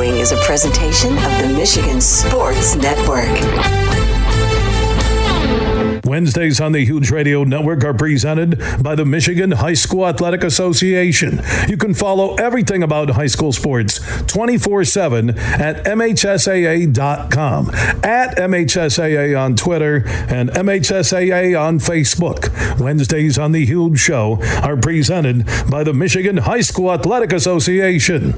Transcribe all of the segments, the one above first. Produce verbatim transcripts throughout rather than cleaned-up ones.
following is a presentation of the Michigan Sports Network. Wednesdays on the Huge Radio Network are presented by the Michigan High School Athletic Association. You can follow everything about high school sports twenty-four seven at M H S A A dot com, at M H S A A on Twitter, and M H S A A on Facebook. Wednesdays on the Huge Show are presented by the Michigan High School Athletic Association.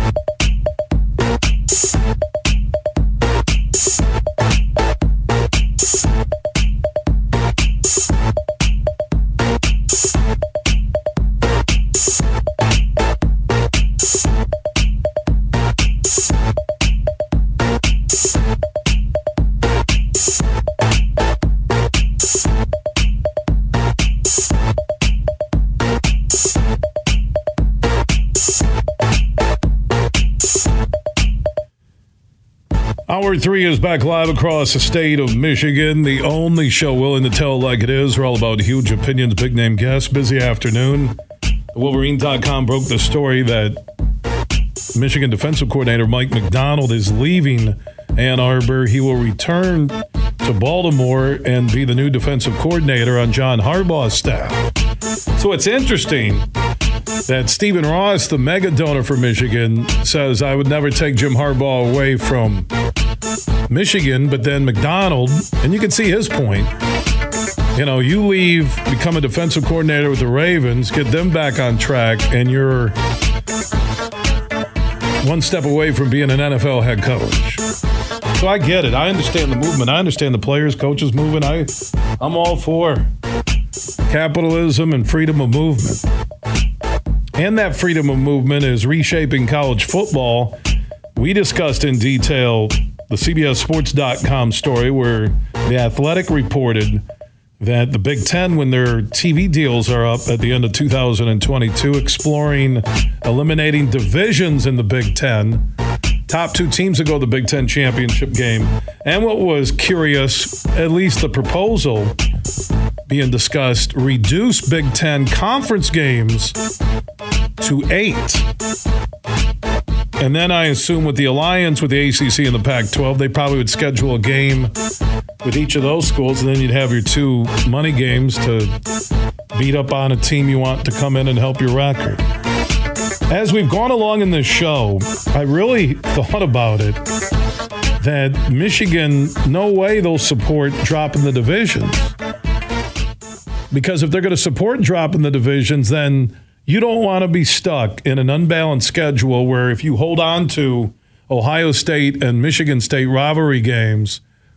Hour three is back live across the state of Michigan, the only show willing to tell it like it is. We're all about huge opinions, big name guests, busy afternoon. Wolverine dot com broke the story that Michigan defensive coordinator Mike Macdonald is leaving Ann Arbor. He will return to Baltimore and be the new defensive coordinator on John Harbaugh's staff. So it's interesting that Stephen Ross, the mega donor for Michigan, says, I would never take Jim Harbaugh away from Michigan, but then Macdonald, and you can see his point, you know, you leave, become a defensive coordinator with the Ravens, get them back on track, and you're one step away from being an N F L head coach. So I get it. I understand the movement. I understand the players, coaches moving. I, I'm all for capitalism and freedom of movement. And that freedom of movement is reshaping college football. We discussed in detail the C B S Sports dot com story where The Athletic reported that the Big Ten, when their T V deals are up at the end of two thousand twenty-two, exploring eliminating divisions in the Big Ten. Top two teams that go to the Big Ten championship game. And what was curious, at least the proposal being discussed, reduce Big Ten conference games to eight. And then I assume with the alliance with the A C C and the Pac twelve, they probably would schedule a game with each of those schools, and then you'd have your two money games to beat up on a team you want to come in and help your record. As we've gone along in this show, I really thought about it, that Michigan, no way they'll support dropping the divisions. Because if they're going to support dropping the divisions, then you don't want to be stuck in an unbalanced schedule where if you hold on to Ohio State and Michigan State rivalry games,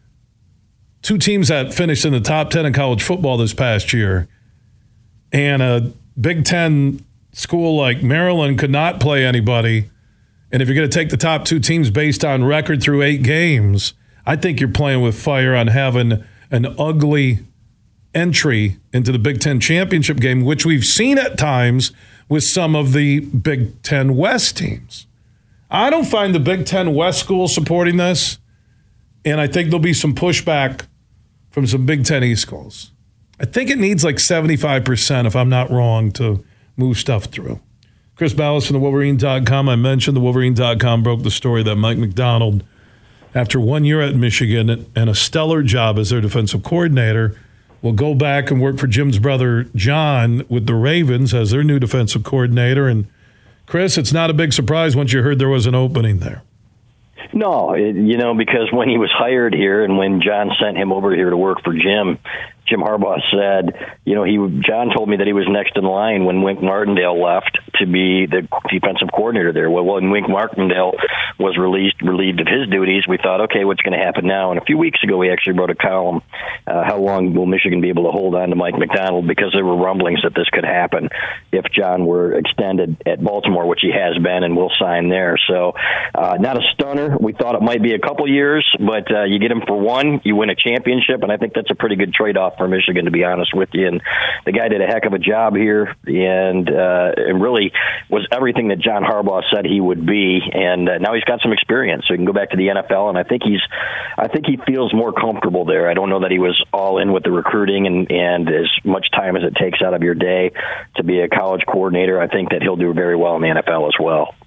two teams that finished in the top ten in college football this past year, and a Big Ten school like Maryland could not play anybody, and if you're going to take the top two teams based on record through eight games, I think you're playing with fire on having an ugly entry into the Big Ten championship game, which we've seen at times with some of the Big Ten West teams. I don't find the Big Ten West schools supporting this, and I think there'll be some pushback from some Big Ten East schools. I think it needs like seventy-five percent, if I'm not wrong, to move stuff through. Chris Ballas from the Wolverine dot com. I mentioned the Wolverine dot com broke the story that Mike Macdonald, after one year at Michigan and a stellar job as their defensive coordinator, will go back and work for Jim's brother John with the Ravens as their new defensive coordinator. And Chris, it's not a big surprise once you heard there was an opening there. No, it, you know, because when he was hired here and when John sent him over here to work for Jim, Jim Harbaugh said, you know, he John told me that he was next in line when Wink Martindale left to be the defensive coordinator there. Well, when Wink Martindale was released, relieved of his duties, we thought, okay, what's going to happen now? And a few weeks ago, we actually wrote a column, uh, how long will Michigan be able to hold on to Mike Macdonald, because there were rumblings that this could happen if John were extended at Baltimore, which he has been, and will sign there. So uh, not a stunner. We thought it might be a couple years, but uh, you get him for one, you win a championship, and I think that's a pretty good trade-off for Michigan, to be honest with you. And the guy did a heck of a job here, and uh, and really was everything that John Harbaugh said he would be. And uh, now he's got some experience, so he can go back to the N F L. And I think he's, I think he feels more comfortable there. I don't know that he was all in with the recruiting and and as much time as it takes out of your day to be a college coordinator. I think that he'll do very well in the N F L as well.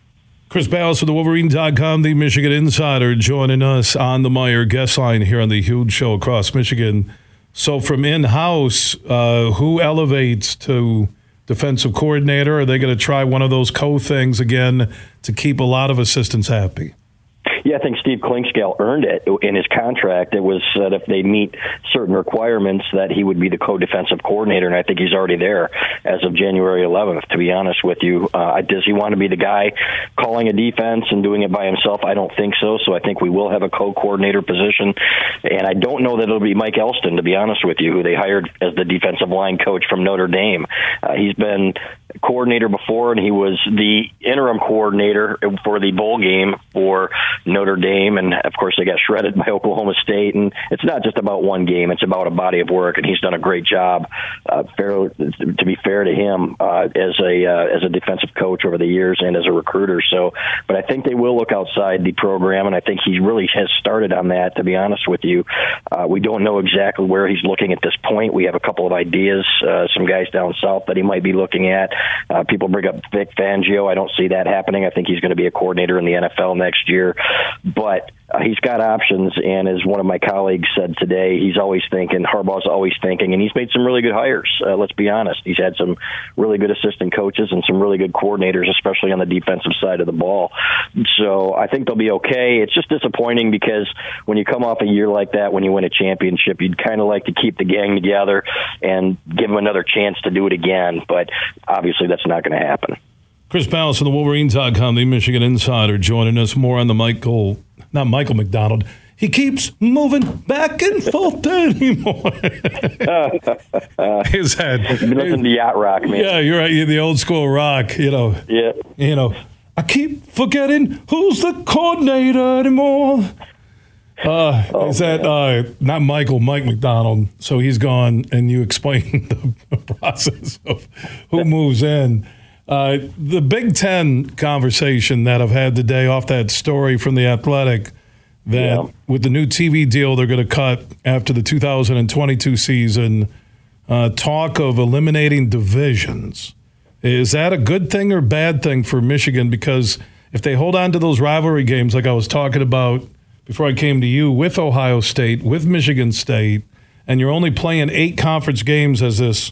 Chris Balas with the Wolverine dot com, the Michigan Insider, joining us on the Meijer guest line here on the Huge Show across Michigan. So from in-house, uh, who elevates to defensive coordinator? Are they going to try one of those co-things again to keep a lot of assistants happy? Yeah, I think Steve Klinkscale earned it in his contract. It was that if they meet certain requirements that he would be the co-defensive coordinator, and I think he's already there as of January eleventh, to be honest with you. Uh, does he want to be the guy calling a defense and doing it by himself? I don't think so, so I think we will have a co-coordinator position, and I don't know that it'll be Mike Elston, to be honest with you, who they hired as the defensive line coach from Notre Dame. Uh, he's been coordinator before, and he was the interim coordinator for the bowl game for Notre Dame, and of course they got shredded by Oklahoma State. And it's not just about one game; it's about a body of work, and he's done a great job. Uh, fair, to be fair to him, uh, as a uh, as a defensive coach over the years and as a recruiter. So, but I think they will look outside the program, and I think he really has started on that. To be honest with you, uh, we don't know exactly where he's looking at this point. We have a couple of ideas, uh, some guys down south that he might be looking at. Uh, people bring up Vic Fangio. I don't see that happening. I think he's going to be a coordinator in the N F L next year. But uh, he's got options, and as one of my colleagues said today, he's always thinking, Harbaugh's always thinking, and he's made some really good hires. Uh, let's be honest. He's had some really good assistant coaches and some really good coordinators, especially on the defensive side of the ball. So I think they'll be okay. It's just disappointing because when you come off a year like that, when you win a championship, you'd kind of like to keep the gang together and give them another chance to do it again. But obviously that's not going to happen. Chris Balas from the Wolverine dot com, the Michigan Insider, joining us more on the Michael, not Michael McDonald. He keeps moving back and forth anymore. His head. You've been listening to yacht rock, man. Yeah, you're right. You're the old school rock, you know. Yeah. You know, I keep forgetting who's the coordinator anymore. Uh, oh, is that uh, not Michael, Mike McDonald? So he's gone, and you explained the process of who moves in. Uh, the Big Ten conversation that I've had today off that story from The Athletic that yeah. with the new T V deal they're going to cut after the two thousand twenty-two season, uh, talk of eliminating divisions. Is that a good thing or bad thing for Michigan? Because if they hold on to those rivalry games like I was talking about before I came to you with Ohio State, with Michigan State, and you're only playing eight conference games as this,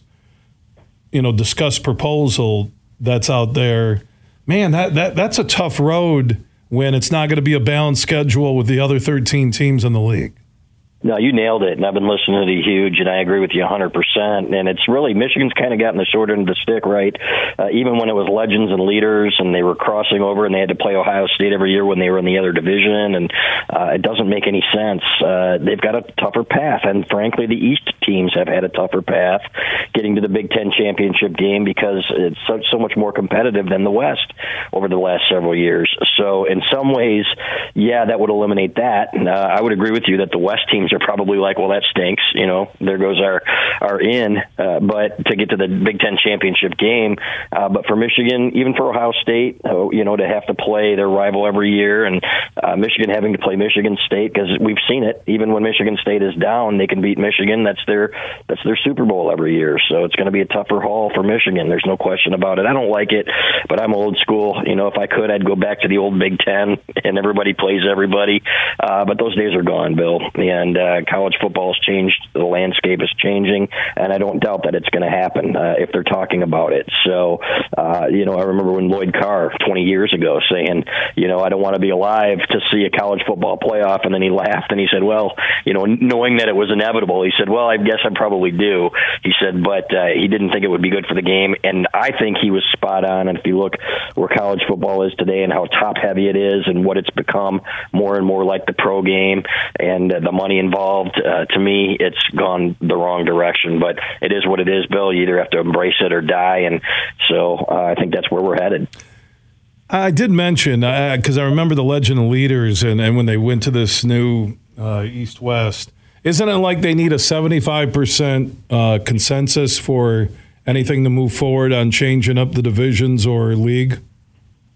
you know, discussed proposal that's out there, man, that, that that's a tough road when it's not going to be a balanced schedule with the other thirteen teams in the league. No, you nailed it, and I've been listening to the Huge, and I agree with you one hundred percent. And it's really, Michigan's kind of gotten the short end of the stick, right? Uh, even when it was legends and leaders, and they were crossing over, and they had to play Ohio State every year when they were in the other division, and uh, it doesn't make any sense. Uh, they've got a tougher path, and frankly, the East teams have had a tougher path getting to the Big Ten championship game because it's so, so much more competitive than the West over the last several years. So in some ways, yeah, that would eliminate that. Uh, I would agree with you that the West teams are probably like, well, that stinks. You know, there goes our our in. Uh, but to get to the Big Ten championship game, uh, but for Michigan, even for Ohio State, uh, you know, to have to play their rival every year, and uh, Michigan having to play Michigan State, because we've seen it. Even when Michigan State is down, they can beat Michigan. That's their that's their Super Bowl every year. So it's going to be a tougher haul for Michigan. There's no question about it. I don't like it, but I'm old school. You know, if I could, I'd go back to the old Big Ten and everybody plays everybody. Uh, but those days are gone, Bill. And uh, college football has changed. The landscape is changing, and I don't doubt that it's going to happen uh, if they're talking about it. So, uh, you know, I remember when Lloyd Carr twenty years ago saying, you know, I don't want to be alive to see a college football playoff, and then he laughed and he said, well, you know, knowing that it was inevitable, he said, well, I guess I probably do. He said, but uh, he didn't think it would be good for the game, and I think he was spot on. And if you look where college football is today and how top-heavy it is and what it's become more and more like the pro game and uh, the money involved, uh, to me, it's gone the wrong direction. But it is what it is, Bill. You either have to embrace it or die, and so uh, I think that's where we're headed. I did mention, because uh, I remember the Legend of Leaders, and, and when they went to this new uh, East-West, isn't it like they need a seventy-five percent uh, consensus for anything to move forward on changing up the divisions or league?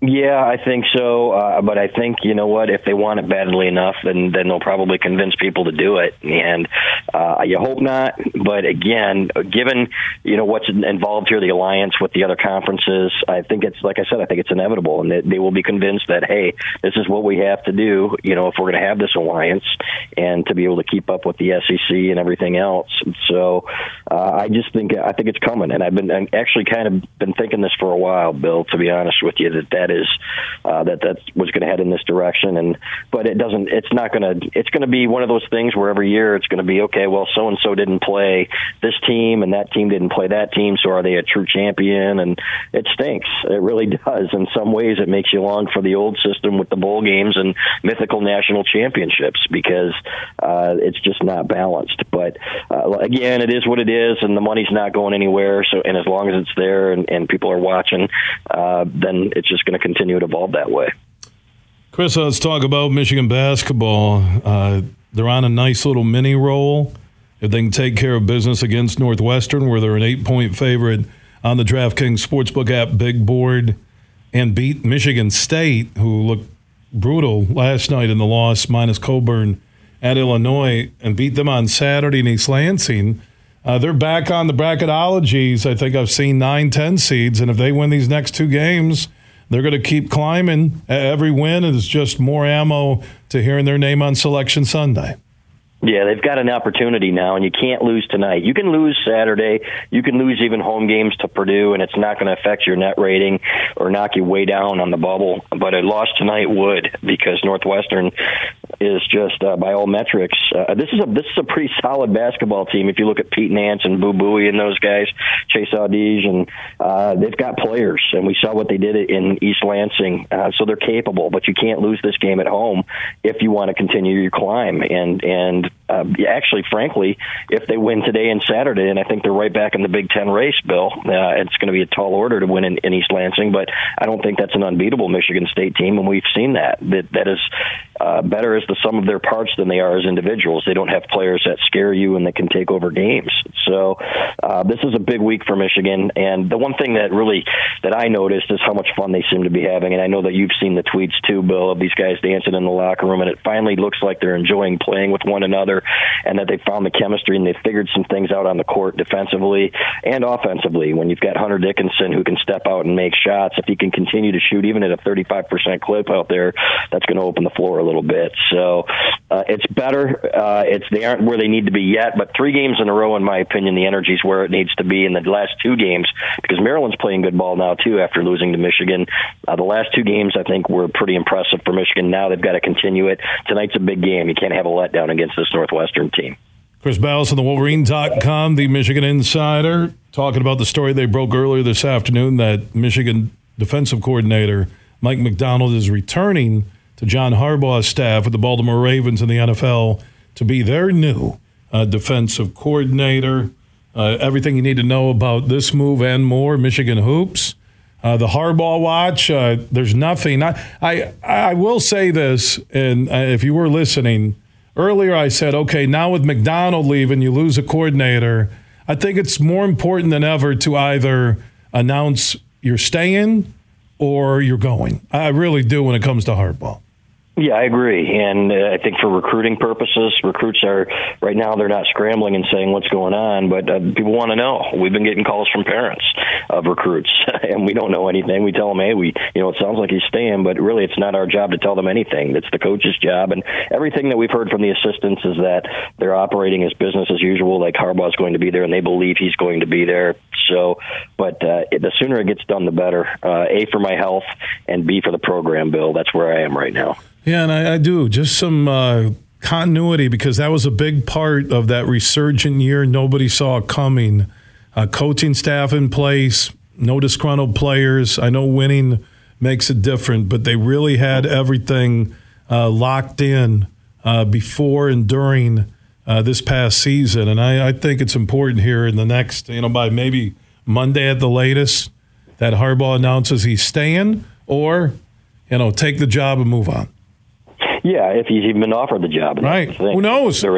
Yeah, I think so. Uh, but I think, you know what, if they want it badly enough, then, then they'll probably convince people to do it. And uh, you hope not. But again, given, you know, what's involved here, the alliance with the other conferences, I think it's, like I said, I think it's inevitable. And they, they will be convinced that, hey, this is what we have to do, you know, if we're going to have this alliance and to be able to keep up with the S E C and everything else. So uh, I just think, I think it's coming. And I've been I'm actually kind of been thinking this for a while, Bill, to be honest with you, that that is uh, that that was going to head in this direction, and but it doesn't. It's not going to. It's going to be one of those things where every year it's going to be okay. Well, so and so didn't play this team, and that team didn't play that team. So are they a true champion? And it stinks. It really does. In some ways, it makes you long for the old system with the bowl games and mythical national championships because uh, it's just not balanced. But uh, again, it is what it is, and the money's not going anywhere. So, and as long as it's there and, and people are watching, uh, then it's just going to continue to evolve that way. Chris, let's talk about Michigan basketball. Uh, they're on a nice little mini roll. If they can take care of business against Northwestern, where they're an eight-point favorite on the DraftKings Sportsbook app big board, and beat Michigan State, who looked brutal last night in the loss, minus Coburn at Illinois, and beat them on Saturday in East Lansing. Uh, they're back on the bracketologies. I think I've seen nine, ten seeds, and if they win these next two games, they're going to keep climbing. Every win is just more ammo to hearing their name on Selection Sunday. Yeah, they've got an opportunity now, and you can't lose tonight. You can lose Saturday. You can lose even home games to Purdue, and it's not going to affect your net rating or knock you way down on the bubble. But a loss tonight would, because Northwestern is just, uh, by all metrics, uh, this is a this is a pretty solid basketball team. If you look at Pete Nance and Boo Buie and those guys, Chase Audige, and uh, they've got players, and we saw what they did in East Lansing. Uh, so they're capable, but you can't lose this game at home if you want to continue your climb. And and Uh, actually, frankly, if they win today and Saturday, and I think they're right back in the Big Ten race, Bill, uh, it's going to be a tall order to win in, in East Lansing, but I don't think that's an unbeatable Michigan State team, and we've seen that. That, that is uh, better as the sum of their parts than they are as individuals. They don't have players that scare you and that can take over games. So uh, this is a big week for Michigan, and the one thing that really that I noticed is how much fun they seem to be having, and I know that you've seen the tweets too, Bill, of these guys dancing in the locker room, and it finally looks like they're enjoying playing with one another, and that they found the chemistry and they figured some things out on the court defensively and offensively. When you've got Hunter Dickinson who can step out and make shots, if he can continue to shoot even at a thirty-five percent clip out there, that's going to open the floor a little bit. So uh, it's better. Uh, it's they aren't where they need to be yet, but three games in a row, in my opinion, the energy is where it needs to be in the last two games, because Maryland's playing good ball now too after losing to Michigan. Uh, the last two games, I think, were pretty impressive for Michigan. Now they've got to continue it. Tonight's a big game. You can't have a letdown against this Northwestern team. Chris Balas on the Wolverine dot com, the Michigan Insider, talking about the story they broke earlier this afternoon that Michigan defensive coordinator Mike Macdonald is returning to John Harbaugh's staff with the Baltimore Ravens in the N F L to be their new uh, defensive coordinator. Uh, everything you need to know about this move and more, Michigan Hoops. Uh, the Harbaugh watch, uh, there's nothing. I, I, I will say this, and uh, if you were listening, earlier I said, okay, now with McDonald leaving, you lose a coordinator. I think it's more important than ever to either announce you're staying or you're going. I really do when it comes to Harbaugh. Yeah, I agree. And uh, I think for recruiting purposes, recruits are, right now, they're not scrambling and saying what's going on, but uh, people want to know. We've been getting calls from parents of recruits, and we don't know anything. We tell them, hey, we, you know, it sounds like he's staying, but really it's not our job to tell them anything. It's the coach's job. And everything that we've heard from the assistants is that they're operating as business as usual, like Harbaugh's going to be there, and they believe he's going to be there. So, but uh, the sooner it gets done, the better. Uh, A, for my health, and B, for the program, Bill. That's where I am right now. Yeah, and I, I do. Just some uh, continuity, because that was a big part of that resurgent year nobody saw coming. Uh, coaching staff in place, no disgruntled players. I know winning makes it different, but they really had everything uh, locked in uh, before and during uh, this past season. And I, I think it's important here in the next, you know, by maybe Monday at the latest, that Harbaugh announces he's staying, or, you know, take the job and move on. Yeah, if he's even been offered the job. Right. Who knows? The Raiders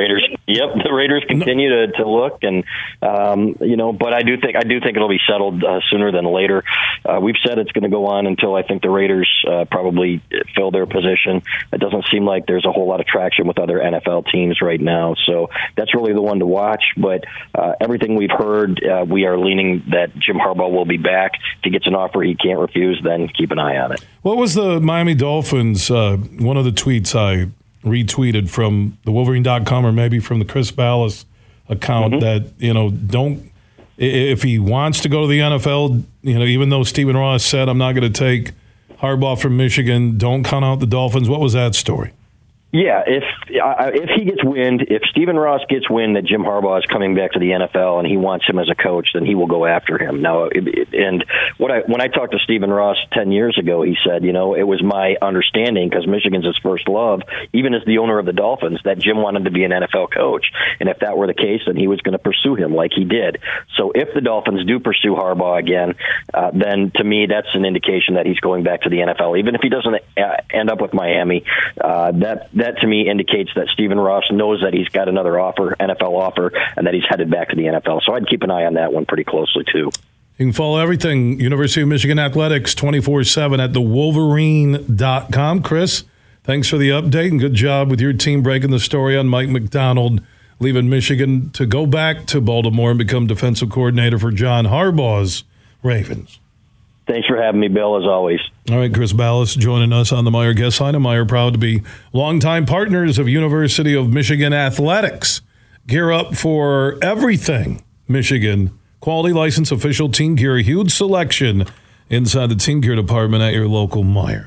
Yep, the Raiders continue to, to look, and um, you know, but I do think I do think it'll be settled uh, sooner than later. Uh, we've said it's going to go on until I think the Raiders uh, probably fill their position. It doesn't seem like there's a whole lot of traction with other N F L teams right now, so that's really the one to watch. But uh, everything we've heard, uh, we are leaning that Jim Harbaugh will be back. If he gets an offer he can't refuse, then keep an eye on it. What was the Miami Dolphins? Uh, one of the tweets I retweeted from the Wolverine dot com or maybe from the Chris Ballas account, mm-hmm. that, you know, don't, if he wants to go to the N F L, you know, even though Stephen Ross said, I'm not going to take Harbaugh from Michigan, don't count out the Dolphins. What was that story? Yeah, if uh, if he gets wind, if Stephen Ross gets wind that Jim Harbaugh is coming back to the N F L and he wants him as a coach, then he will go after him. Now, it, it, and what I when I talked to Stephen Ross ten years ago, he said, you know, it was my understanding, because Michigan's his first love, even as the owner of the Dolphins, that Jim wanted to be an N F L coach. And if that were the case, then he was going to pursue him like he did. So if the Dolphins do pursue Harbaugh again, uh, then to me, that's an indication that he's going back to the N F L. Even if he doesn't end up with Miami, uh, that That, to me, indicates that Stephen Ross knows that he's got another offer, N F L offer, and that he's headed back to the N F L. So I'd keep an eye on that one pretty closely, too. You can follow everything University of Michigan Athletics twenty-four seven at the wolverine dot com. Chris, thanks for the update, and good job with your team breaking the story on Mike Macdonald leaving Michigan to go back to Baltimore and become defensive coordinator for John Harbaugh's Ravens. Thanks for having me, Bill, as always. All right, Chris Ballas joining us on the Meijer guest line. And Meijer proud to be longtime partners of University of Michigan Athletics. Gear up for everything Michigan. Quality license, official team gear, huge selection inside the team gear department at your local Meijer.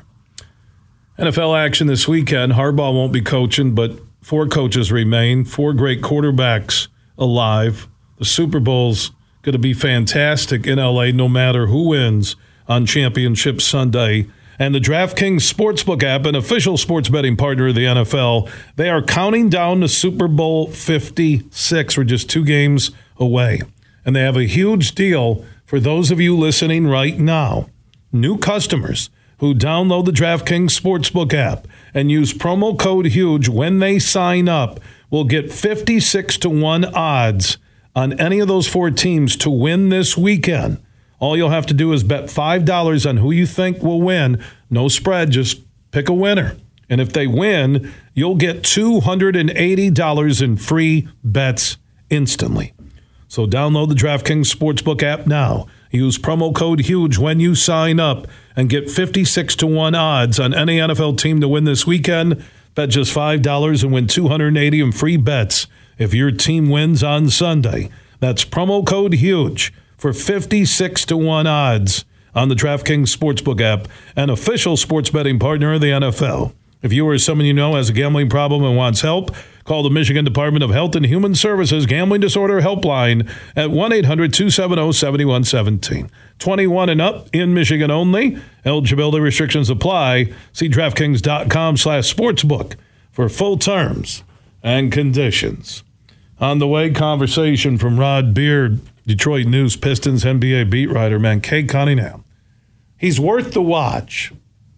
N F L action this weekend. Harbaugh won't be coaching, but four coaches remain. Four great quarterbacks alive. The Super Bowl's going to be fantastic in L A no matter who wins on Championship Sunday. And the DraftKings Sportsbook app, an official sports betting partner of the N F L, they are counting down to Super Bowl fifty-six. We're just two games away. And they have a huge deal for those of you listening right now. New customers who download the DraftKings Sportsbook app and use promo code HUGE when they sign up will get fifty-six to one odds on any of those four teams to win this weekend. All you'll have to do is bet five dollars on who you think will win. No spread, just pick a winner. And if they win, you'll get two hundred eighty dollars in free bets instantly. So download the DraftKings Sportsbook app now. Use promo code HUGE when you sign up and get fifty-six to one odds on any N F L team to win this weekend. Bet just five dollars and win two hundred eighty dollars in free bets if your team wins on Sunday. That's promo code HUGE for fifty-six to one odds on the DraftKings Sportsbook app, an official sports betting partner of the N F L. If you or someone you know has a gambling problem and wants help, call the Michigan Department of Health and Human Services Gambling Disorder Helpline at one eight hundred two seven zero seven one one seven. twenty-one and up in Michigan only. Eligibility restrictions apply. See DraftKings.com slash sportsbook for full terms and conditions. On the way, conversation from Rod Beard, Detroit News Pistons N B A beat writer, man, Cade Cunningham. He's worth the watch.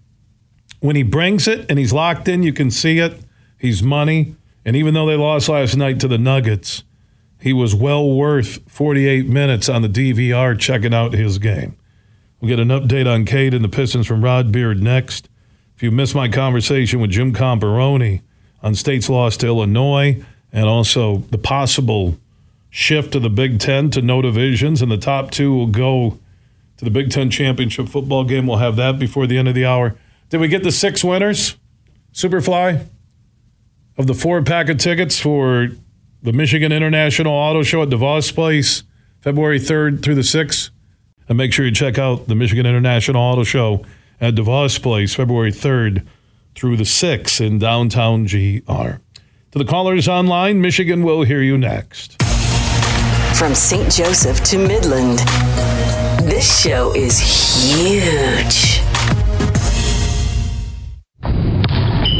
When he brings it and he's locked in, you can see it. He's money. And even though they lost last night to the Nuggets, he was well worth forty-eight minutes on the D V R checking out his game. We'll get an update on Cade and the Pistons from Rod Beard next. If you missed my conversation with Jim Comparoni on State's loss to Illinois and also the possible shift of the Big Ten to no divisions, and the top two will go to the Big Ten championship football game. We'll have that before the end of the hour. Did we get the six winners, Superfly, of the four pack of tickets for the Michigan International Auto Show at DeVos Place, February third through the sixth? And make sure you check out the Michigan International Auto Show at DeVos Place, February third through the sixth in downtown G R. To the callers online, Michigan will hear you next. From Saint Joseph to Midland, this show is huge.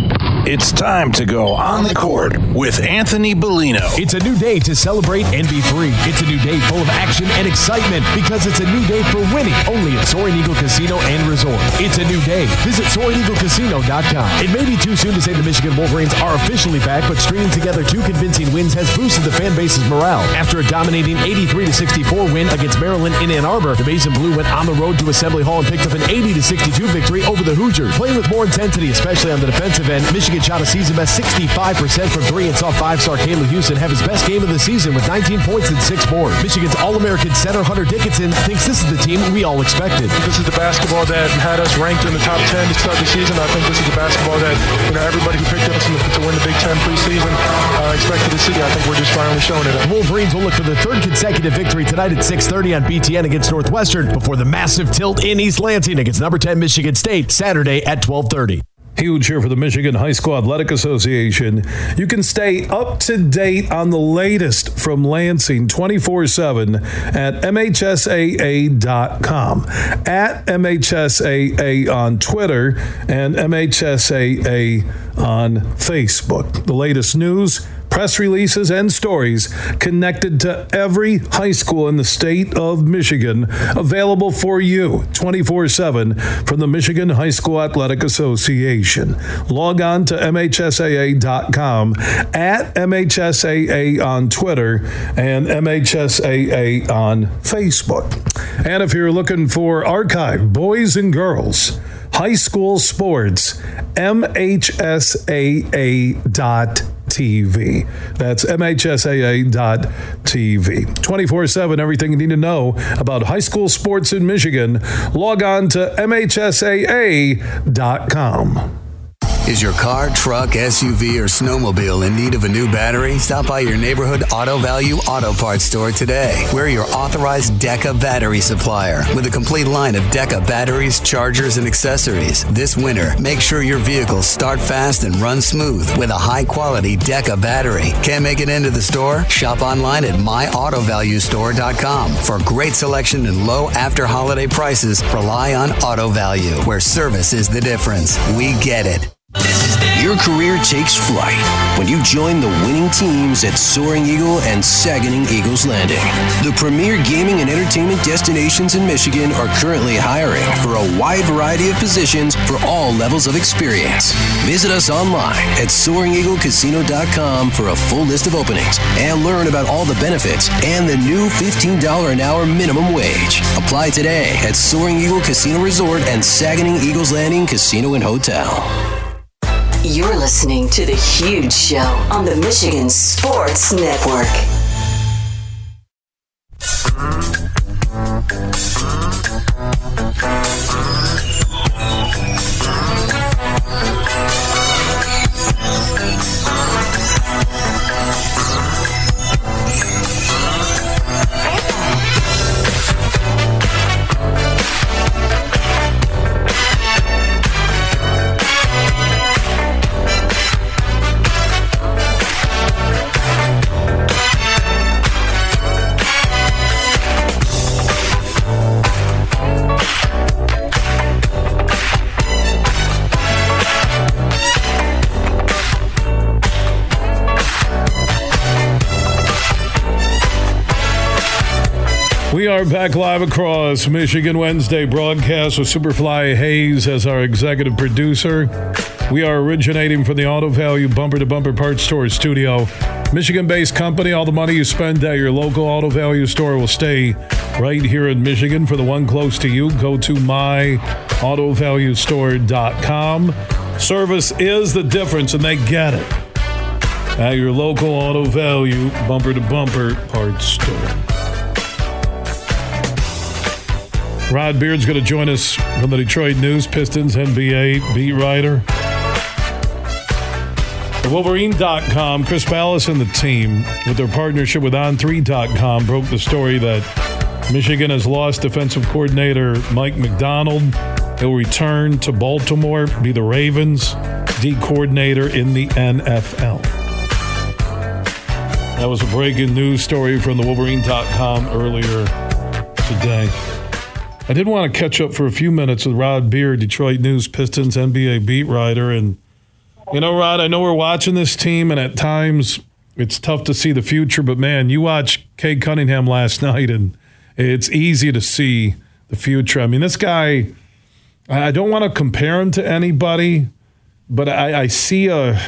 It's time to go on the court with Anthony Bellino. It's a new day to celebrate and be free. It's a new day full of action and excitement because it's a new day for winning only at Soaring Eagle Casino and Resort. It's a new day. Visit Soaring Eagle Casino dot com. It may be too soon to say the Michigan Wolverines are officially back, but stringing together two convincing wins has boosted the fan base's morale. After a dominating eighty-three to sixty-four win against Maryland in Ann Arbor, the Maize and Blue went on the road to Assembly Hall and picked up an eighty to sixty-two victory over the Hoosiers. Playing with more intensity, especially on the defensive end, Michigan shot a season-best sixty-five percent from three and saw five-star Caleb Houston have his best game of the season with nineteen points and six boards. Michigan's All-American center Hunter Dickinson thinks this is the team we all expected. This is the basketball that had us ranked in the top ten to start the season. I think this is the basketball that, you know, everybody who picked us in the, to win the Big Ten preseason uh, expected to see. I think we're just finally showing it. The Wolverines will look for their third consecutive victory tonight at six thirty on B T N against Northwestern before the massive tilt in East Lansing against number ten Michigan State Saturday at twelve thirty. Huge here for the Michigan High School Athletic Association. You can stay up to date on the latest from Lansing twenty-four seven at M H S A A dot com, at M H S A A on Twitter, and M H S A A on Facebook. The latest news, press releases, and stories connected to every high school in the state of Michigan, available for you twenty-four seven from the Michigan High School Athletic Association. Log on to M H S A A dot com, at M H S A A on Twitter, and M H S A A on Facebook. And if you're looking for archive boys and girls high school sports, M H S A A dot T V. That's M H S A A dot T V. twenty-four seven, everything you need to know about high school sports in Michigan. Log on to M H S A A dot com. Is your car, truck, S U V, or snowmobile in need of a new battery? Stop by your neighborhood Auto Value Auto Parts store today. We're your authorized Deca battery supplier with a complete line of Deca batteries, chargers, and accessories. This winter, make sure your vehicles start fast and run smooth with a high-quality Deca battery. Can't make it into the store? Shop online at my auto value store dot com. For great selection and low after-holiday prices, rely on Auto Value, where service is the difference. We get it. Your career takes flight when you join the winning teams at Soaring Eagle and Saganing Eagles Landing. The premier gaming and entertainment destinations in Michigan are currently hiring for a wide variety of positions for all levels of experience. Visit us online at Soaring Eagle Casino dot com for a full list of openings and learn about all the benefits and the new fifteen dollars an hour minimum wage. Apply today at Soaring Eagle Casino Resort and Saganing Eagles Landing Casino and Hotel. You're listening to The Huge Show on the Michigan Sports Network. We are back live across Michigan Wednesday broadcast with Superfly Hayes as our executive producer. We are originating from the Auto Value Bumper to Bumper Parts Store studio. Michigan-based company. All the money you spend at your local Auto Value store will stay right here in Michigan. For the one close to you, go to my auto value store dot com. Service is the difference, and they get it at your local Auto Value Bumper to Bumper Parts Store. Rod Beard's going to join us from the Detroit News, Pistons N B A beat writer. Wolverine dot com, Chris Ballas and the team, with their partnership with On three dot com, broke the story that Michigan has lost defensive coordinator Mike Macdonald. He'll return to Baltimore, be the Ravens' D coordinator in the N F L. That was a breaking news story from the Wolverine dot com earlier today. I did want to catch up for a few minutes with Rod Beard, Detroit News, Pistons N B A beat writer, and You know, Rod, I know we're watching this team, and at times it's tough to see the future, but, man, you watched Cade Cunningham last night, and it's easy to see the future. I mean, this guy, I don't want to compare him to anybody, but I, I see a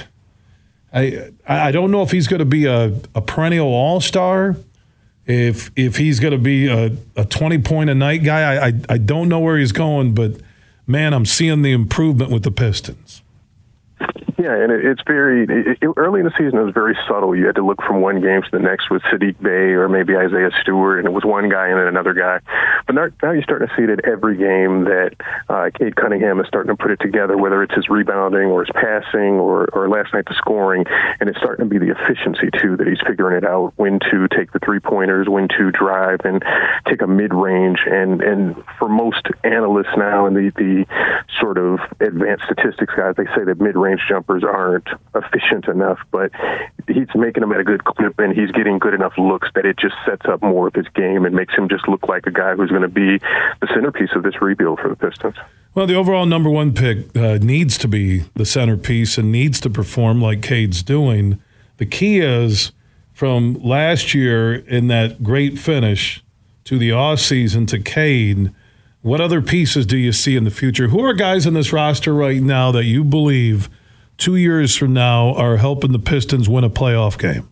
I, – I don't know if he's going to be a, a perennial all-star, if if he's going to be a, a twenty-point-a-night guy. I, I I don't know where he's going, but, man, I'm seeing the improvement with the Pistons. Yeah, and it, it's very it, it, early in the season. It was very subtle. You had to look from one game to the next with Sadiq Bey or maybe Isaiah Stewart, and it was one guy and then another guy. But now, now you're starting to see that every game that uh, Cade Cunningham is starting to put it together, whether it's his rebounding or his passing or, or last night the scoring, and it's starting to be the efficiency too that he's figuring it out. When to take the three pointers, when to drive and take a mid range, and and for most analysts now and the the sort of advanced statistics guys, they say that mid range jumpers aren't efficient enough, but he's making them at a good clip, and he's getting good enough looks that it just sets up more of his game and makes him just look like a guy who's going to be the centerpiece of this rebuild for the Pistons. Well, the overall number one pick uh, needs to be the centerpiece and needs to perform like Cade's doing. The key is from last year in that great finish to the offseason to Cade, what other pieces do you see in the future? Who are guys in this roster right now that you believe two years from now are helping the Pistons win a playoff game?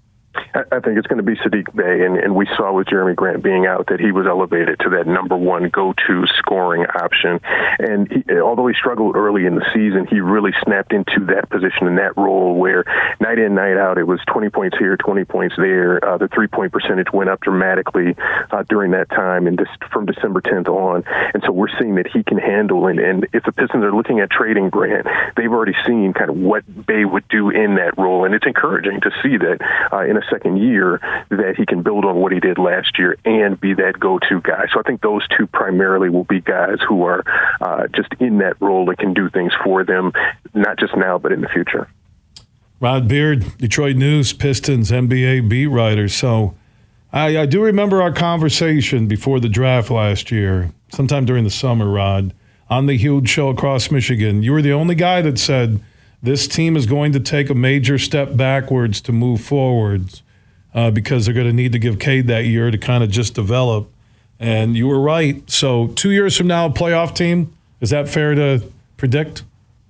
I think it's going to be Sadiq Bey, and, and we saw with Jeremy Grant being out that he was elevated to that number one go-to scoring option. And he, although he struggled early in the season, he really snapped into that position and that role where night in, night out, it was twenty points here, twenty points there. Uh, the three-point percentage went up dramatically uh, during that time, and this, from December tenth on. And so we're seeing that he can handle, and, and if the Pistons are looking at trading Grant, they've already seen kind of what Bey would do in that role, and it's encouraging to see that uh, in a second year that he can build on what he did last year and be that go-to guy. So I think those two primarily will be guys who are uh, just in that role that can do things for them, not just now, but in the future. Rod Beard, Detroit News, Pistons, N B A beat writer. So I, I do remember our conversation before the draft last year, sometime during the summer, Rod, on the huge show across Michigan. You were the only guy that said this team is going to take a major step backwards to move forwards uh, because they're going to need to give Cade that year to kind of just develop. And you were right. So two years from now, a playoff team, is that fair to predict?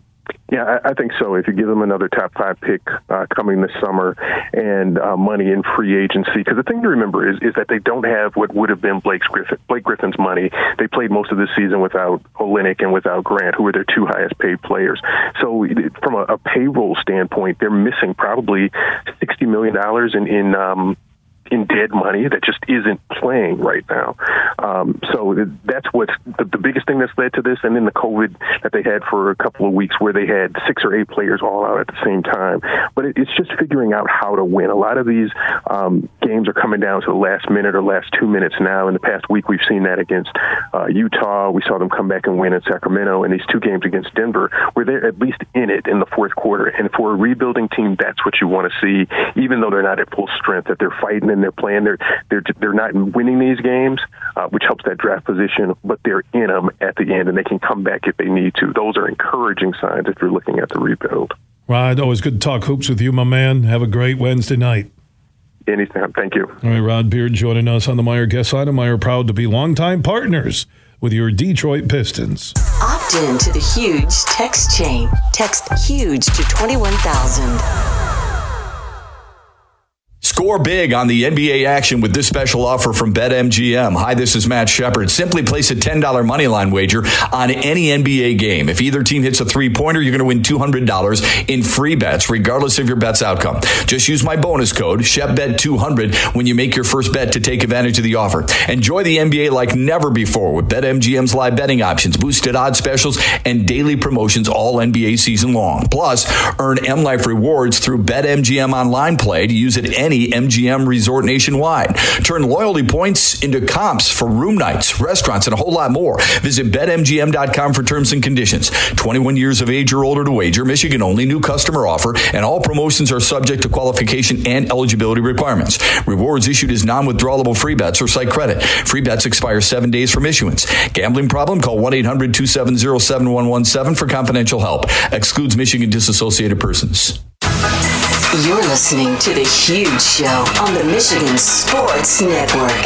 Yeah, I, I think so. If you give them another top five pick uh, coming this summer and uh, money in free agency, because the thing to remember is, is that they don't have what would have been Blake's Griffin, Blake Griffin's money. They played most of this season without Olynyk and without Grant, who are their two highest paid players. So from a, a payroll standpoint, they're missing probably sixty million dollars in, in um, in dead money that just isn't playing right now. Um, so that's what's the, the biggest thing that's led to this. And then the COVID that they had for a couple of weeks where they had six or eight players all out at the same time. But it, it's just figuring out how to win. A lot of these um, games are coming down to the last minute or last two minutes now. In the past week, we've seen that against uh, Utah. We saw them come back and win in Sacramento. And these two games against Denver, where they're at least in it in the fourth quarter. And for a rebuilding team, that's what you want to see, even though they're not at full strength, that they're fighting and they're playing. They're they're they're not winning these games, uh, which helps that draft position, but they're in them at the end, and they can come back if they need to. Those are encouraging signs if you're looking at the rebuild. Rod, always good to talk hoops with you, my man. Have a great Wednesday night. Anytime. Thank you. All right, Rod Beard joining us on the Meijer Guest Line. Meijer proud to be longtime partners with your Detroit Pistons. Opt in to the Huge text chain. Text HUGE to twenty-one thousand. Score big on the N B A action with this special offer from BetMGM. Hi, this is Matt Shepard. Simply place a ten dollars moneyline wager on any N B A game. If either team hits a three-pointer, you're going to win two hundred dollars in free bets, regardless of your bet's outcome. Just use my bonus code, ShepBet two hundred, when you make your first bet to take advantage of the offer. Enjoy the N B A like never before with BetMGM's live betting options, boosted odds specials, and daily promotions all N B A season long. Plus, earn M Life rewards through BetMGM Online Play to use at any a M G M resort nationwide. Turn loyalty points into comps for room nights, restaurants, and a whole lot more. Visit bet M G M dot com for terms and conditions. twenty-one years of age or older to wager. Michigan only. New customer offer. And all promotions are subject to qualification and eligibility requirements. Rewards issued as non-withdrawable free bets or site credit. Free bets expire seven days from issuance. Gambling problem? Call one eight hundred two seven zero seven one one seven for confidential help. Excludes Michigan disassociated persons. You're listening to The Huge Show on the Michigan Sports Network.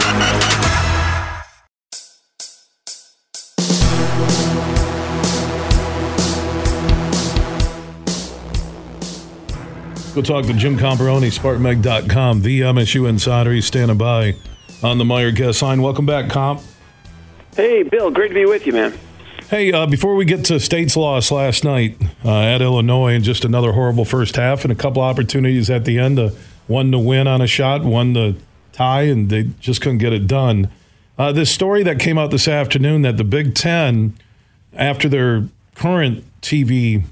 We'll talk to Jim Comparoni, Spartan Mag dot com, the M S U insider. He's standing by on the Meijer guest line. Welcome back, Comp. Hey, Bill. Great to be with you, man. Hey, uh, before we get to State's loss last night uh, at Illinois and just another horrible first half and a couple opportunities at the end, uh, one to win on a shot, one to tie, and they just couldn't get it done. Uh, this story that came out this afternoon that the Big Ten, after their current T V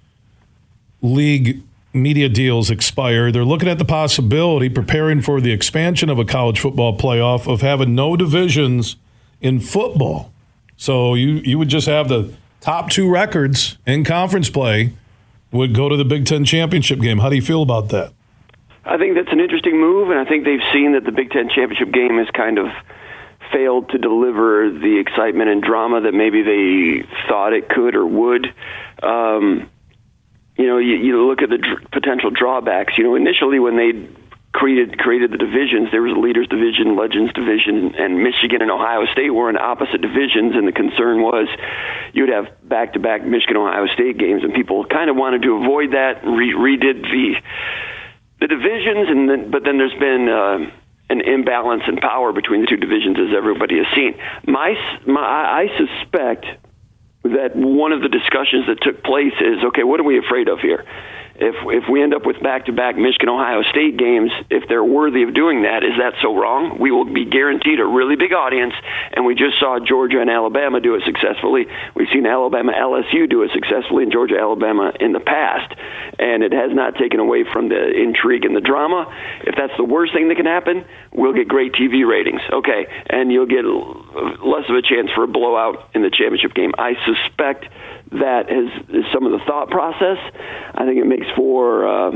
league media deals expire, they're looking at the possibility, preparing for the expansion of a college football playoff, of having no divisions in football. So you, you would just have the top two records in conference play would go to the Big Ten championship game. How do you feel about that? I think that's an interesting move, and I think they've seen that the Big Ten championship game has kind of failed to deliver the excitement and drama that maybe they thought it could or would. Um, you know, you, you look at the dr- potential drawbacks. You know, initially when they created created the divisions, there was a Leaders Division, Legends Division, and Michigan and Ohio State were in opposite divisions, and the concern was you'd have back-to-back Michigan-Ohio State games, and people kind of wanted to avoid that, re- redid the the divisions, and then, but then there's been uh, an imbalance in power between the two divisions, as everybody has seen. My, my I suspect that one of the discussions that took place is, okay, what are we afraid of here? If if we end up with back-to-back Michigan-Ohio State games, if they're worthy of doing that, is that so wrong? We will be guaranteed a really big audience, and we just saw Georgia and Alabama do it successfully. We've seen Alabama L S U do it successfully, and Georgia Alabama in the past, and it has not taken away from the intrigue and the drama. If that's the worst thing that can happen, we'll get great T V ratings, okay, and you'll get less of a chance for a blowout in the championship game. I suspect that is, is some of the thought process. I think it makes for uh,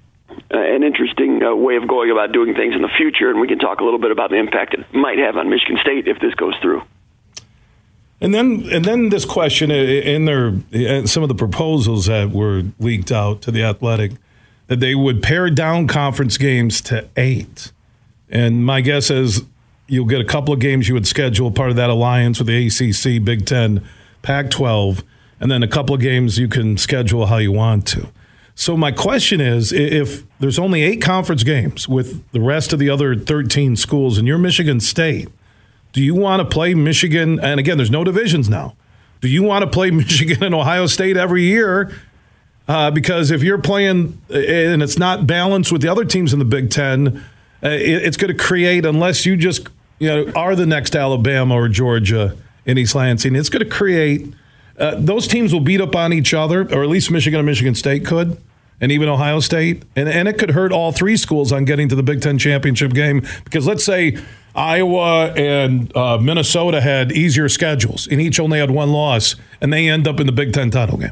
an interesting uh, way of going about doing things in the future, and we can talk a little bit about the impact it might have on Michigan State if this goes through. And then, and then this question in their in some of the proposals that were leaked out to the Athletic, that they would pare down conference games to eight. And my guess is you'll get a couple of games you would schedule part of that alliance with the A C C, Big Ten, Pac twelve. And then a couple of games you can schedule how you want to. So my question is, if there's only eight conference games with the rest of the other thirteen schools and you're Michigan State, do you want to play Michigan? And again, there's no divisions now. Do you want to play Michigan and Ohio State every year? Uh, because if you're playing and it's not balanced with the other teams in the Big Ten, uh, it, it's going to create, unless you just you know are the next Alabama or Georgia in East Lansing, it's going to create Uh, those teams will beat up on each other, or at least Michigan and Michigan State could, and even Ohio State. And, and it could hurt all three schools on getting to the Big Ten championship game. Because let's say Iowa and uh, Minnesota had easier schedules, and each only had one loss, and they end up in the Big Ten title game.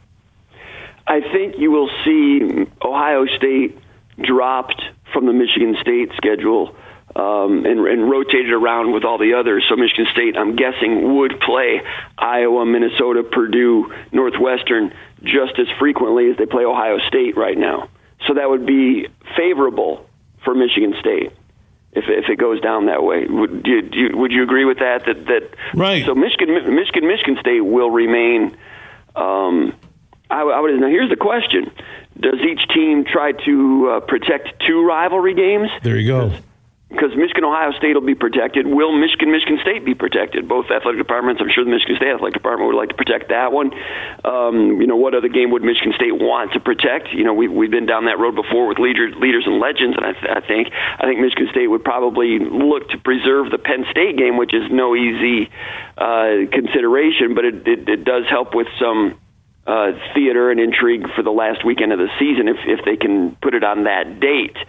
I think you will see Ohio State dropped from the Michigan State schedule Um, and, and rotated around with all the others. So Michigan State, I'm guessing, would play Iowa, Minnesota, Purdue, Northwestern just as frequently as they play Ohio State right now. So that would be favorable for Michigan State if if it goes down that way. Would you, do you would you agree with that? That that right? So Michigan, Michigan, Michigan State will remain. Um, I, I would now. Here's the question: does each team try to uh, protect two rivalry games? There you go. Because Michigan, Ohio State will be protected. Will Michigan, Michigan State be protected? Both athletic departments. I'm sure the Michigan State athletic department would like to protect that one. Um, you know, what other game would Michigan State want to protect? You know, we've we've been down that road before with leaders, leaders and legends, and I, th- I think I think Michigan State would probably look to preserve the Penn State game, which is no easy uh, consideration, but it, it, it does help with some uh, theater and intrigue for the last weekend of the season if if they can put it on that date.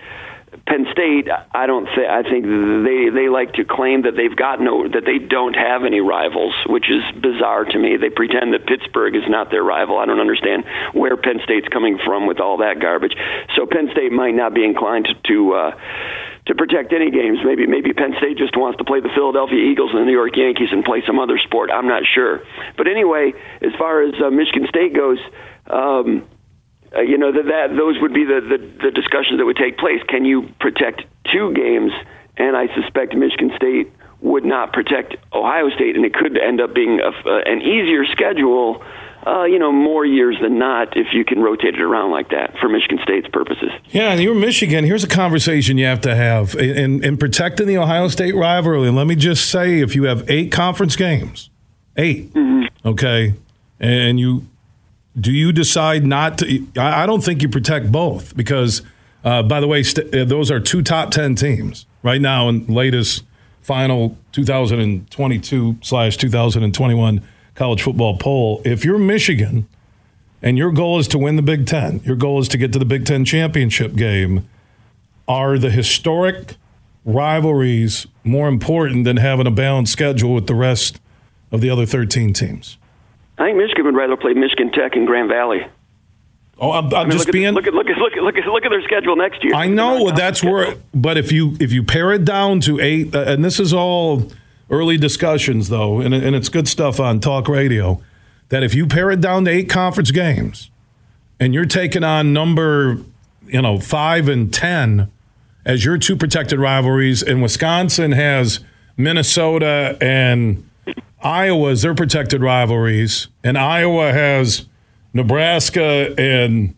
Penn State, I don't think. I think they they like to claim that they've got no, that they don't have any rivals, which is bizarre to me. They pretend that Pittsburgh is not their rival. I don't understand where Penn State's coming from with all that garbage. So Penn State might not be inclined to to, uh, to protect any games. Maybe maybe Penn State just wants to play the Philadelphia Eagles and the New York Yankees and play some other sport. I'm not sure. But anyway, as far as uh, Michigan State goes. Um, Uh, you know, that, that those would be the, the, the discussions that would take place. Can you protect two games? And I suspect Michigan State would not protect Ohio State, and it could end up being a, uh, an easier schedule, uh, you know, more years than not if you can rotate it around like that for Michigan State's purposes. Yeah, and you're Michigan. Here's a conversation you have to have. In, in protecting the Ohio State rivalry, and let me just say, if you have eight conference games, eight, mm-hmm. okay, and you – do you decide not to? I don't think you protect both because, uh, by the way, st- those are two top ten teams right now in latest final two thousand twenty-two slash two thousand twenty-one college football poll. If you're Michigan and your goal is to win the Big Ten, your goal is to get to the Big Ten championship game, are the historic rivalries more important than having a balanced schedule with the rest of the other thirteen teams? I think Michigan would rather play Michigan Tech and Grand Valley. Oh, I'm, I'm I mean, just look being. At, look at look at look at look at look at their schedule next year. I know that's where, but if you if you pare it down to eight, uh, and this is all early discussions though, and and it's good stuff on talk radio. That if you pare it down to eight conference games, and you're taking on number, you know, five and ten as your two protected rivalries, and Wisconsin has Minnesota and Iowa as their protected rivalries, and Iowa has Nebraska and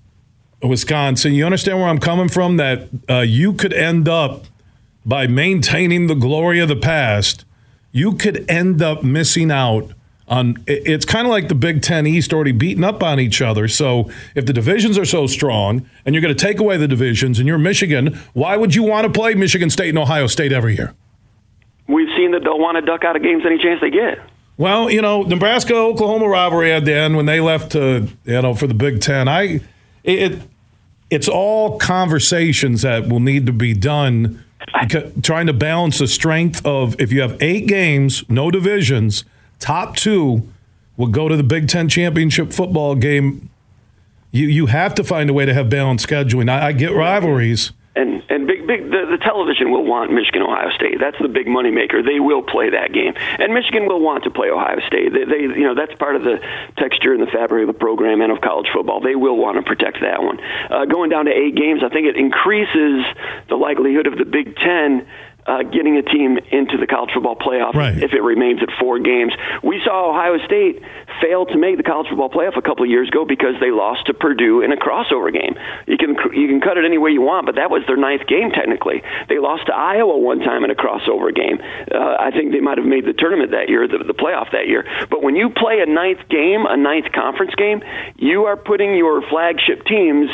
Wisconsin. You understand where I'm coming from? That uh, you could end up, by maintaining the glory of the past, you could end up missing out on – it's kind of like the Big Ten East already beating up on each other. So if the divisions are so strong and you're going to take away the divisions and you're Michigan, why would you want to play Michigan State and Ohio State every year? We've seen that they'll want to duck out of games any chance they get. Well, you know, Nebraska-Oklahoma rivalry at the end when they left to, you know, for the Big Ten. I, it, it's all conversations that will need to be done, because, trying to balance the strength of, if you have eight games, no divisions, top two will go to the Big Ten championship football game. You you have to find a way to have balanced scheduling. I, I get rivalries. And and big big the, the television will want Michigan Ohio State. That's the big moneymaker. They will play that game, and Michigan will want to play Ohio State. They, they you know that's part of the texture and the fabric of the program and of college football. They will want to protect that one. Uh, going down to eight games, I think it increases the likelihood of the Big Ten Uh, getting a team into the college football playoff right. if it remains at four games. We saw Ohio State fail to make the college football playoff a couple of years ago because they lost to Purdue in a crossover game. You can you can cut it any way you want, but that was their ninth game technically. They lost to Iowa one time in a crossover game. Uh, I think they might have made the tournament that year, the, the playoff that year. But when you play a ninth game, a ninth conference game, you are putting your flagship teams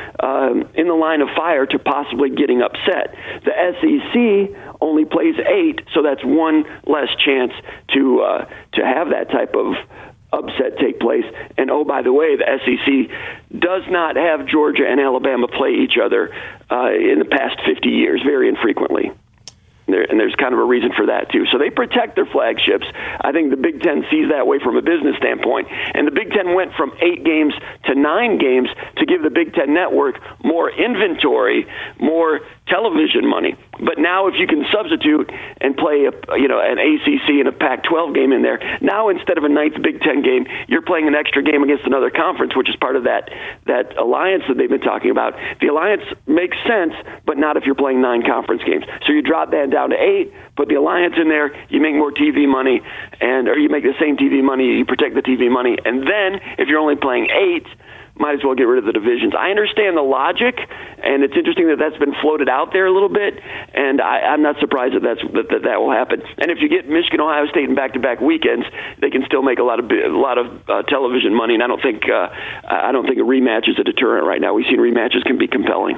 um, in the line of fire to possibly getting upset. The S E C only plays eight, so that's one less chance to uh, to have that type of upset take place. And oh, by the way, the S E C does not have Georgia and Alabama play each other uh, in the past fifty years, very infrequently. There, and there's kind of a reason for that, too. So they protect their flagships. I think the Big Ten sees that way from a business standpoint. And the Big Ten went from eight games to nine games to give the Big Ten Network more inventory, more television money. But now if you can substitute and play a, you know, an A C C and a Pac twelve game in there, now instead of a ninth Big Ten game, you're playing an extra game against another conference, which is part of that, that alliance that they've been talking about. The alliance makes sense, but not if you're playing nine conference games. So you drop that down to eight, put the alliance in there, you make more T V money, and or you make the same T V money, you protect the T V money, and then if you're only playing eight, might as well get rid of the divisions. I understand the logic, and it's interesting that that's been floated out there a little bit, and I, I'm not surprised that that's, that, that that will happen. And if you get Michigan, Ohio State in back-to-back weekends, they can still make a lot of a lot of uh, television money. And I don't think uh, I don't think a rematch is a deterrent right now. We've seen rematches can be compelling.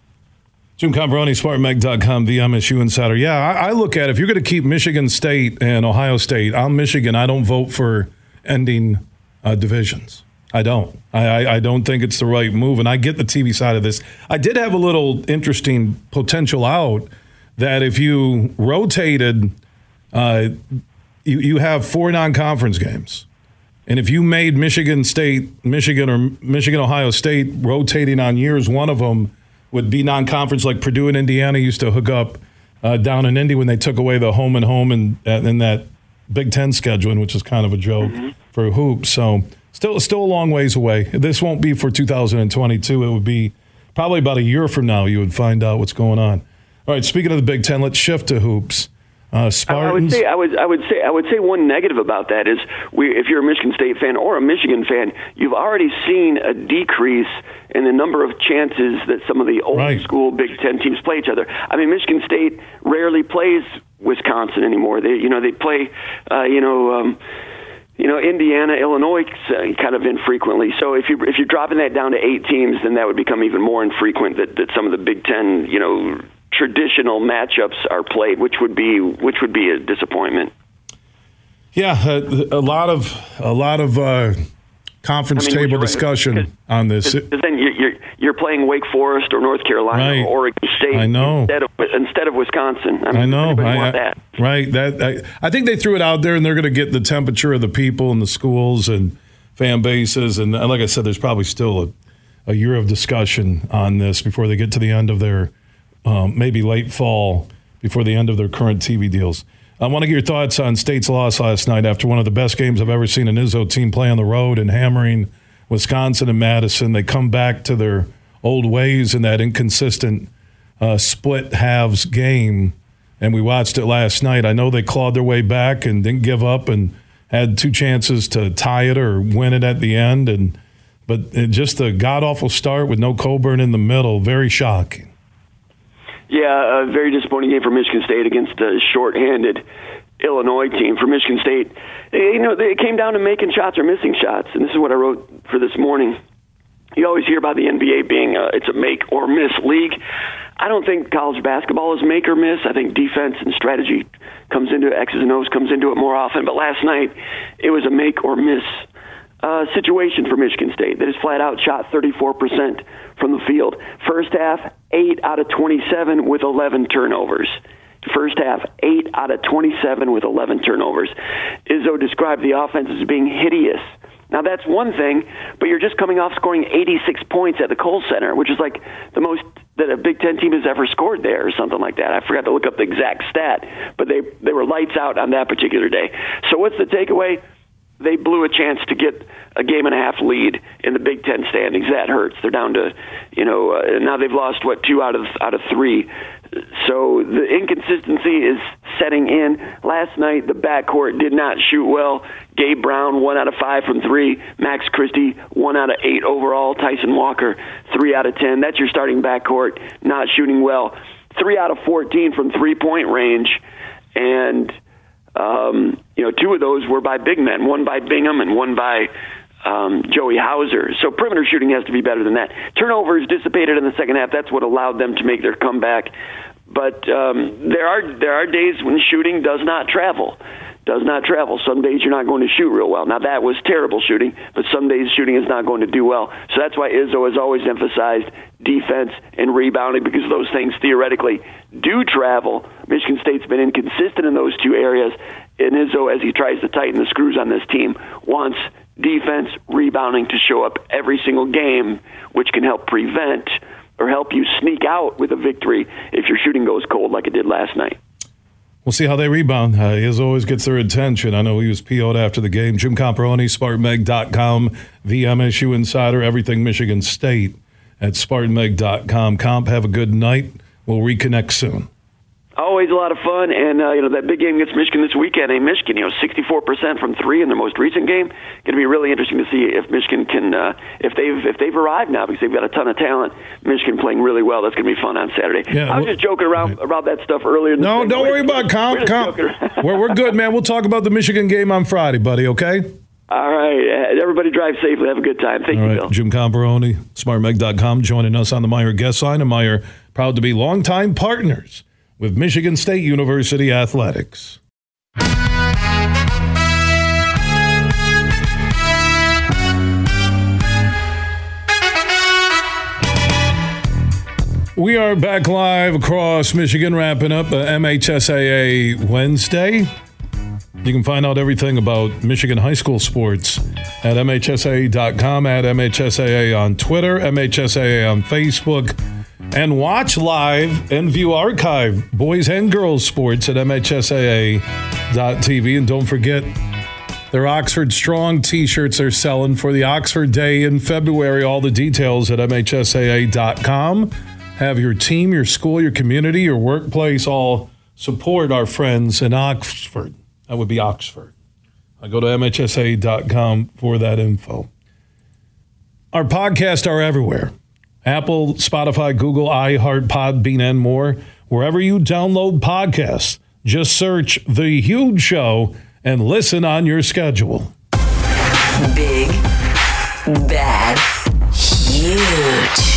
Jim Combroni, Smart Meg dot com, the M S U Insider. Yeah, I, I look at it. If you're going to keep Michigan State and Ohio State, I'm Michigan. I don't vote for ending uh, divisions. I don't. I, I, I don't think it's the right move, and I get the T V side of this. I did have a little interesting potential out that if you rotated, uh, you, you have four non-conference games. And if you made Michigan State, Michigan or Michigan, Ohio State rotating on years, one of them would be non-conference like Purdue and Indiana used to hook up uh, down in Indy when they took away the home and home in, in that Big Ten scheduling, which is kind of a joke mm-hmm. for hoops. So still, still a long ways away. This won't be for two thousand twenty-two. It would be probably about a year from now you would find out what's going on. All right, speaking of the Big Ten, let's shift to hoops. Uh, Spartans. I would say I would I would say I would say one negative about that is we if you're a Michigan State fan or a Michigan fan, you've already seen a decrease in the number of chances that some of the old right. school Big Ten teams play each other. I mean, Michigan State rarely plays Wisconsin anymore. They you know they play uh, you know. Um, You know, Indiana, Illinois, uh, kind of infrequently. So if you if you're dropping that down to eight teams, then that would become even more infrequent. That, that some of the Big Ten, you know, traditional matchups are played, which would be which would be a disappointment. Yeah, a, a lot of a lot of uh, conference I mean, table discussion on this. Because then you're, you're you're playing Wake Forest or North Carolina right. or Oregon State I know. instead of instead of Wisconsin. I, mean, I know. I, want that. Right. That I, I think they threw it out there, and they're going to get the temperature of the people and the schools and fan bases. And like I said, there's probably still a, a year of discussion on this before they get to the end of their um, maybe late fall before the end of their current T V deals. I want to get your thoughts on State's loss last night after one of the best games I've ever seen an Izzo team play on the road and hammering Wisconsin and Madison. They come back to their old ways in that inconsistent uh, split halves game, and we watched it last night. I know they clawed their way back and didn't give up and had two chances to tie it or win it at the end, and but it, just a god-awful start with no Coburn in the middle. Very shocking. Yeah, a very disappointing game for Michigan State against a short-handed Illinois team. For Michigan State, you know, it came down to making shots or missing shots, and this is what I wrote for this morning. You always hear about the N B A being a, it's a make or miss league. I don't think college basketball is make or miss. I think defense and strategy comes into it, X's and O's comes into it more often. But last night, it was a make or miss uh, situation for Michigan State. They just flat out shot thirty-four percent from the field. First half, eight out of twenty-seven with eleven turnovers. First half, eight out of twenty-seven with eleven turnovers. Izzo described the offense as being hideous. Now, that's one thing, but you're just coming off scoring eighty-six points at the Kohl Center, which is like the most that a Big Ten team has ever scored there or something like that. I forgot to look up the exact stat, but they, they were lights out on that particular day. So what's the takeaway? They blew a chance to get a game and a half lead in the Big Ten standings. That hurts. They're down to, you know, uh, now they've lost, what, two out of out of three. So the inconsistency is setting in. Last night, the backcourt did not shoot well. Gabe Brown, one out of five from three. Max Christie, one out of eight overall. Tyson Walker, three out of ten. That's your starting backcourt, not shooting well. Three out of fourteen from three-point range. And, um, you know, two of those were by big men, one by Bingham and one by um, Joey Hauser. So perimeter shooting has to be better than that. Turnovers dissipated in the second half. That's what allowed them to make their comeback. But um, there are there are days when shooting does not travel. Does not travel. Some days you're not going to shoot real well. Now, that was terrible shooting, but some days shooting is not going to do well. So that's why Izzo has always emphasized defense and rebounding, because those things theoretically do travel. Michigan State's been inconsistent in those two areas, and Izzo, as he tries to tighten the screws on this team, wants defense, rebounding to show up every single game, which can help prevent or help you sneak out with a victory if your shooting goes cold like it did last night. We'll see how they rebound. Uh, Izzo always gets their attention. I know he was P O'd after the game. Jim Comparoni, Spartan Meg dot com, the M S U Insider, everything Michigan State at Spartan Meg dot com. Comp, have a good night. We'll reconnect soon. Always a lot of fun, and uh, you know that big game against Michigan this weekend. And Michigan, you know, sixty-four percent from three in their most recent game. Going to be really interesting to see if Michigan can, uh, if they've if they've arrived now, because they've got a ton of talent. Michigan playing really well. That's going to be fun on Saturday. Yeah, I was just joking around right. about that stuff earlier. In the no, don't worry about comp. comp. we're we're good, man. We'll talk about the Michigan game on Friday, buddy. Okay. All right. Everybody drive safely. Have a good time. Thank All you, right. Bill. Jim Comparoni, Spartan Meg dot com, joining us on the Meyer guest line. And Meyer, proud to be longtime partners with Michigan State University Athletics. We are back live across Michigan, wrapping up a M H S A A Wednesday. You can find out everything about Michigan high school sports at M H S A A dot com, at M H S A A on Twitter, M H S A A on Facebook, and watch live and view archive boys and girls sports at M H S A A dot T V. And don't forget, their Oxford Strong t-shirts are selling for the Oxford Day in February. All the details at M H S A A dot com. Have your team, your school, your community, your workplace all support our friends in Oxford. That would be Oxford. I go to M H S A A dot com for that info. Our podcasts are everywhere. Apple, Spotify, Google, iHeart, Podbean, and more. Wherever you download podcasts, just search The Huge Show and listen on your schedule. Big, bad, huge.